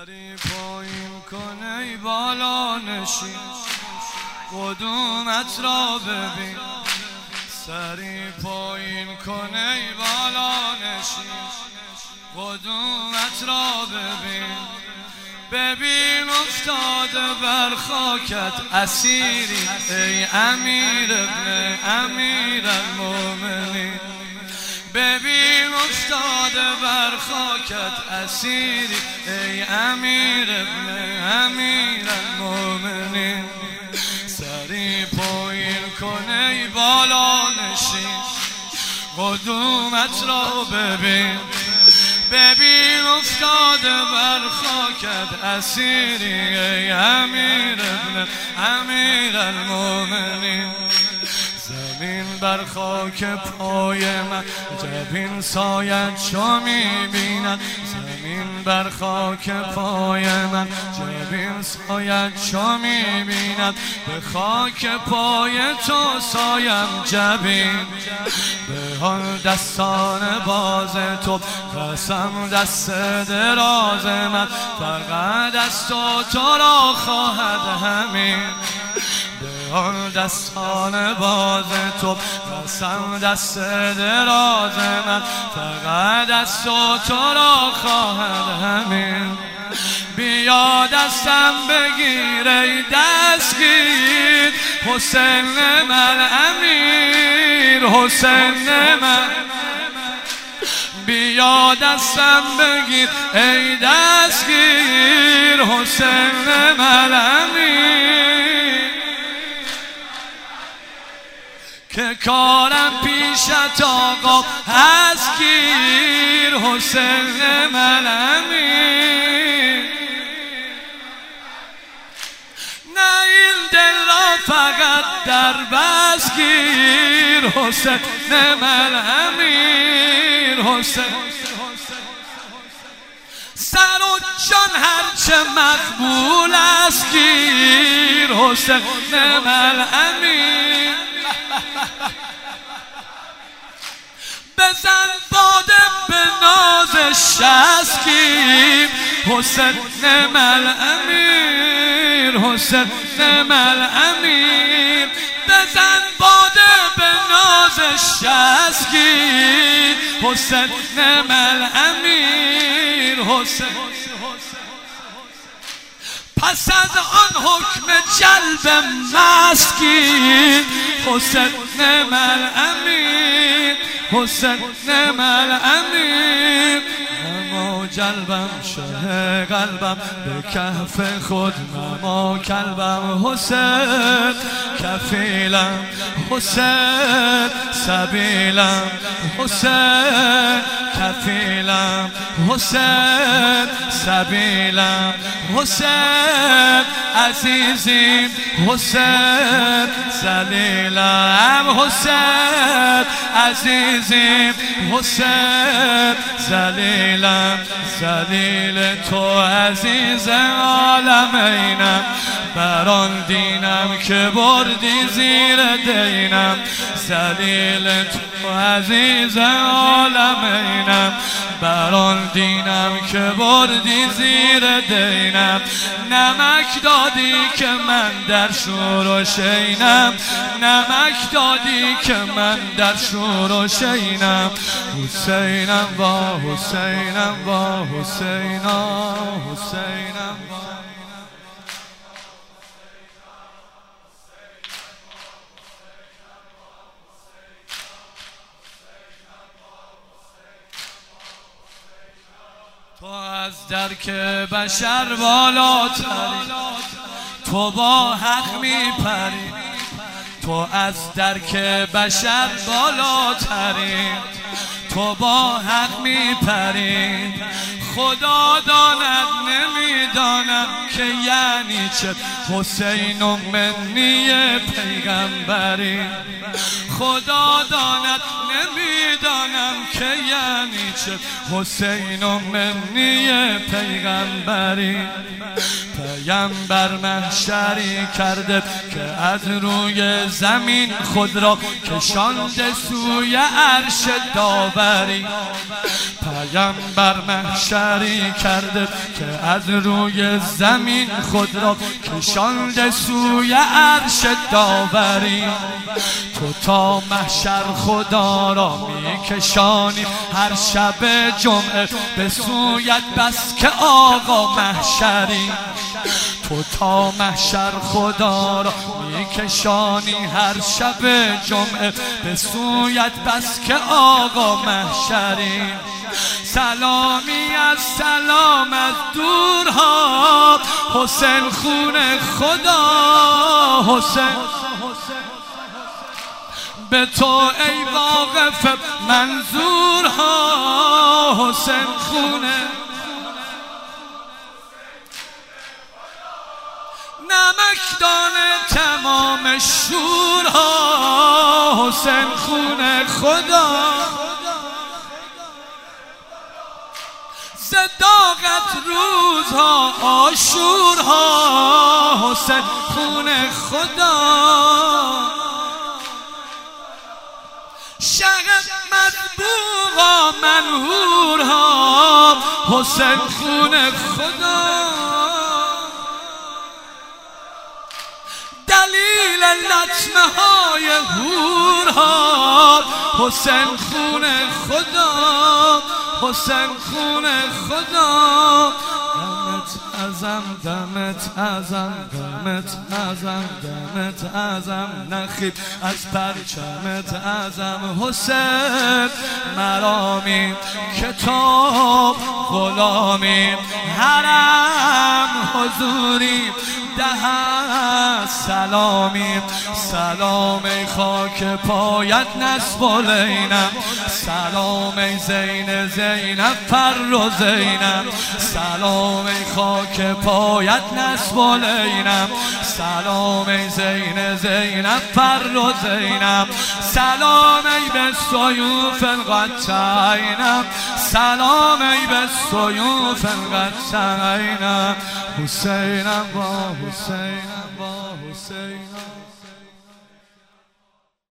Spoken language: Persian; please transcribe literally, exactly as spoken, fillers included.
سری پایین کن ای بالا نشین، قدومت را ببین. سری پایین کن ای بالا نشین، قدومت را ببین. ببین افتاده بر خاکت اسیری ای امیر ابن امیر المؤمنین. ببین افتاده بر خاکت اسیری ای امیر ابن امیر المؤمنین. سری پایین کن ای بالا نشین، قدومت را ببین. ببین افتاده بر خاکت اسیری ای امیر ابن امیر المؤمنین. زمین بر خاک پای من جبین سایت چو می‌بیند. زمین بر خاک پای من جبین سایت چو می‌بیند. به خاک پای تو سایم جبین، به آن دستان باز تو قسم دست دراز من. فقط از تو تو را خواهد همین، به آن دستان باز تو قسم دست دراز من. فقط از تو تو را خواهد همین. بیا دستم بگیر ای دستگیر، حسین من امیر حسین من. بیا دستم بگیر ای دستگیر، حسین من امیر. که کارم پیشت آقا هست گیر، حسین من امیر. نه این دل را فقط در بس گیر، حسین من امیر حسین. سر و جان هرچه مقبول است گیر، حسین من امیر. بزن باده به ناز شسکیم، حسین من امیر حسین من امیر. بزن باده به ناز شسکیم، حسین من امیر حسین. پس از آن حکم جلب مسکین، حسین من امیر حسین من امیر. اما جلبم شه قلبم به کف خود نما کلبم. حسین کفیلم حسین سبیلم، حسین کفیلم حسین سبیلم. حسین عزیزیم حسین ذلیلم، حسین عزیزیم حسین ذلیلم. ذلیل تو عزیز عالمینم، بر آن دینم که بردی زیر دینم. ذلیل تو عزیز عالمینم، بر آن دینم که بردی زیر دینم. نمک دادی که من در شور و شینم، نمک دادی که من در شور و شینم. حسینم با حسینم با حسینم حسینم با. تو از درک بشر بالاتری، تو با حق میپری. تو از درک بشر بالاتری، تو با حق میپری. خدا داند نمیدانم که یعنی چه حسین و منی پیغمبری. خدا داند نمیدانم که یعنی چه حسین و منی پیغمبری. پیامبر محشری کرده که از روی زمین خود را کشانده سوی عرش داوری. پیامبر محشری کرده که از روی زمین خود را کشانده سوی عرش داوری. تو تا محشر خدا را میکشانی هر شب جمعه به سویت، بس که آقا محشری. تو تا محشر خدا را میکشانی هر شب جمعه به سویت، بس که آقا محشری. سلامی از سلام از دورها حسین خون خدا، حسین به تو ای واقف منظورها، حسین خونه نمکدان تمام شورها، حسین خونه خدا. صداقت روزها آشورها، حسین خونه خدا. شغب مطبوعا منهورها، حسین خونه خدا. دلیل لطمه های هورها، حسین خونه خدا، حسین خونه خدا. دمت ازم دمت ازم دمت ازم دمت ازم نخیب از پرچمت ازم حسین. مرامی کتاب غلامی حرم حضوری ده سلامی. سلام ای خاک پایت نصب العینم، سلام ای زین زینب پر و زینم. سلام ای خاک پایت نصب العینم، سلام ای زین زینب پر و زینم. سلام ای به سیوف القطعینم، سلام ای به سیوف القطعینم. حسینم با حسینم با حسینم.